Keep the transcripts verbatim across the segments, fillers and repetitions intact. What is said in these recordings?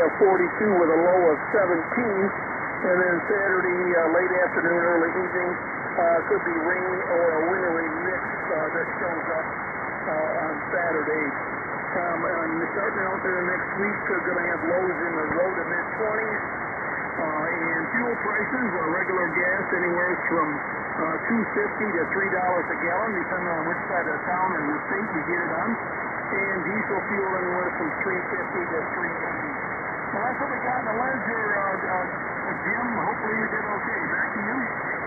of forty-two with a low of seventeen. And then Saturday, uh, late afternoon, early evening, uh, could be rain or a wintry mix uh, that shows up uh, on Saturday. Um, and starting out there next week, we're going to have lows in the low to mid twenties. Uh, and fuel prices, uh, regular gas anywhere from uh, two fifty to three dollars a gallon, depending on which side of town or the state you get it on. And diesel fuel anywhere from three fifty to three eighty. Well, that's what we got in the ledger, uh, uh, Jim. Hopefully you did okay. Back to you.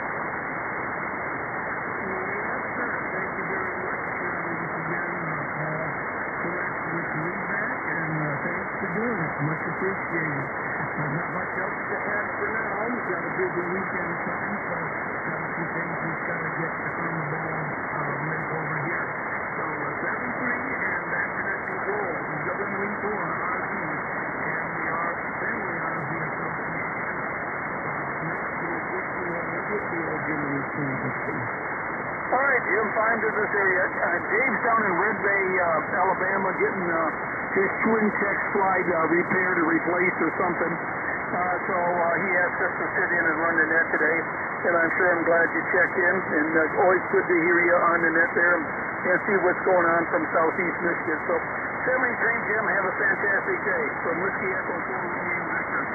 Yes, sir. Thank you very much. Uh, this has been uh, correct with feedback, and uh, thanks for doing it. Much appreciated. Uh, not much else to add for now. We've got a busy weekend coming, so got a few things we've got to get on the ball uh, with over here. So uh, seven three, and that connecting goal from W E four R V, and we are Family R V Association. Uh, next is Whitfield, Whitfield Junior School. All right, Jim, fine business area. Uh, Dave's down in Red Bay, uh, Alabama, getting uh, his twin check slide uh, repaired or replaced or something. Uh, so uh, he asked us to sit in and run the net today, and I'm sure I'm glad you checked in. And uh, always good to hear you on the net there and, and see what's going on from Southeast Michigan. So seventy-three, Jim, have a fantastic day. From Whiskey Echo four Romeo Victor.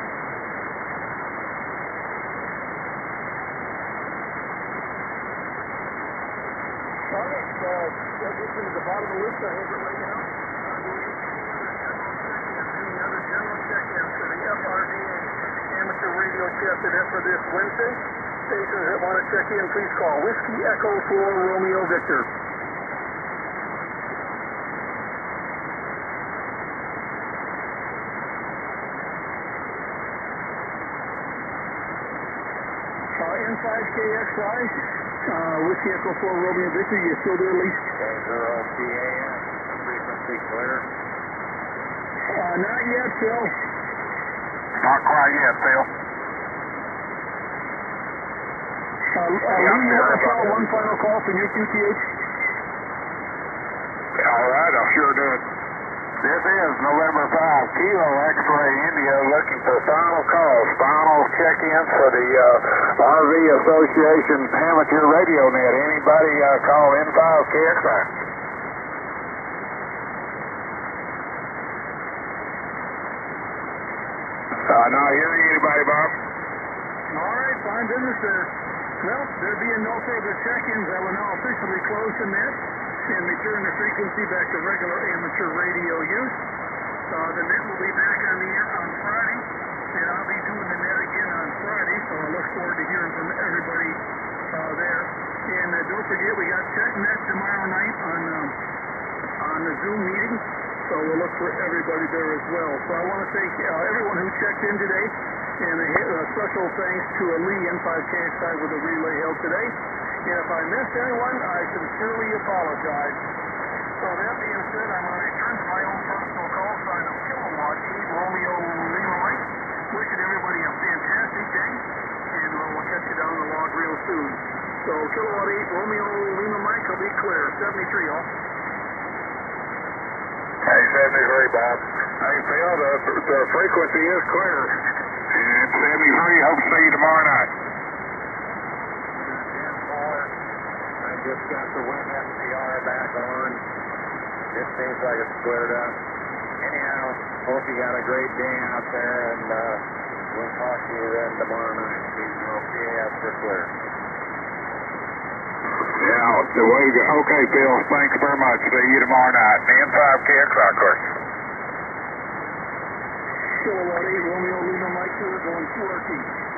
All right, uh, that gets into the bottom of the list. I have it right now. Any other general check-ins for the F R V A amateur radio chef event for this Wednesday? Stations that want to check in, please call Whiskey Echo four Romeo Victor. Uh, N five K X I. Uh, Whiskey Echo four Romeo Victor, you still there, Lee? zero P A N, frequency clear. Uh, not yet, Phil. Not quite yet, Phil. Uh, uh, Lee, you want to call one final call from your Q T H? All right, I'll sure do it. This is November fifth, Kilo X-Ray India looking for final calls, final check-ins for the uh, R V Association Amateur Radio Net. Anybody uh, call N five K X I? Uh, not hearing anybody, Bob. All right, fine business there. Well, there being no further check-ins, I will now officially close the net and return the frequency back to regular amateur radio use. Uh, the net will be back on the air on Friday, and I'll be doing the net again on Friday, so I look forward to hearing from everybody uh, there. And uh, don't forget, we got Check Net tomorrow night on, um, on the Zoom meeting, so we'll look for everybody there as well. So I want to thank uh, everyone who checked in today, and a uh, special thanks to uh, Lee N five K X I with the relay held today. And if I missed anyone, I sincerely apologize. So that being said, I'm going to return to my own personal call sign of Kilowatt eight Romeo Lima Mike. Wishing everybody a fantastic day, and we'll catch you down the log real soon. So Kilowatt eight Romeo Lima Mike will be clear. seventy-three, all. Hey, seventy-three, Bob. Hey, Phil, the, the frequency is clear. And seventy-three, hope to see you tomorrow night. I just got the wind F C R back on. It seems like it's cleared up. Anyhow, hope you got a great day out there, and uh, we'll talk to you then tomorrow night. Keep okay after clear. Yeah, the way to go. Okay, Phil, thanks very much. See you tomorrow night. N five K X I, of course. Kilowatt eight Romeo Lima Mike, we're going to working.